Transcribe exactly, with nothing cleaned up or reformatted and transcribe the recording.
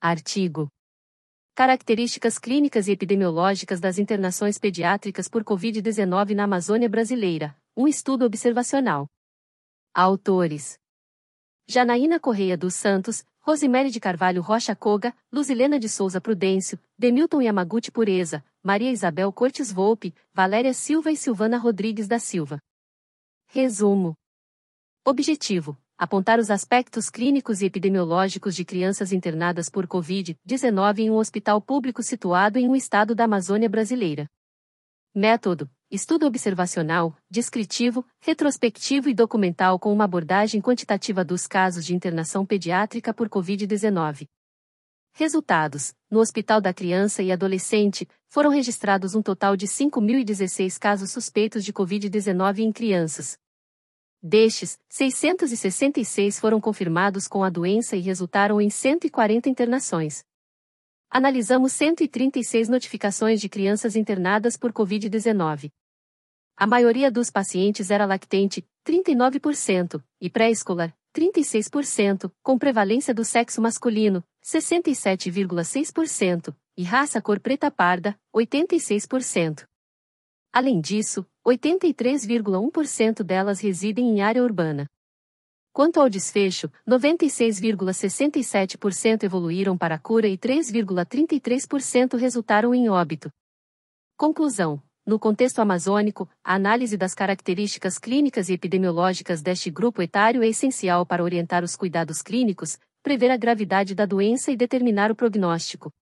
Artigo. Características clínicas e epidemiológicas das internações pediátricas por covid dezenove na Amazônia Brasileira. Um estudo observacional. Autores: Janaína Correia dos Santos, Rosemary de Carvalho Rocha Koga, Luzilena de Souza Prudêncio, Demilton Yamaguchi Pureza, Maria Isabel Cortes Volpe, Valéria Silva e Silvana Rodrigues da Silva. Resumo. Objetivo: apontar os aspectos clínicos e epidemiológicos de crianças internadas por covid dezenove em um hospital público situado em um estado da Amazônia Brasileira. Método: estudo observacional, descritivo, retrospectivo e documental com uma abordagem quantitativa dos casos de internação pediátrica por covid dezenove. Resultados: no Hospital da Criança e Adolescente, foram registrados um total de cinco mil e dezesseis casos suspeitos de covid dezenove em crianças. Destes, seiscentos e sessenta e seis foram confirmados com a doença e resultaram em cento e quarenta internações. Analisamos cento e trinta e seis notificações de crianças internadas por covid dezenove. A maioria dos pacientes era lactente, trinta e nove por cento, e pré-escolar, trinta e seis por cento, com prevalência do sexo masculino, sessenta e sete vírgula seis por cento, e raça cor preta parda, oitenta e seis por cento. Além disso, oitenta e três vírgula um por cento delas residem em área urbana. Quanto ao desfecho, noventa e seis vírgula sessenta e sete por cento evoluíram para a cura e três vírgula trinta e três por cento resultaram em óbito. Conclusão: no contexto amazônico, a análise das características clínicas e epidemiológicas deste grupo etário é essencial para orientar os cuidados clínicos, prever a gravidade da doença e determinar o prognóstico.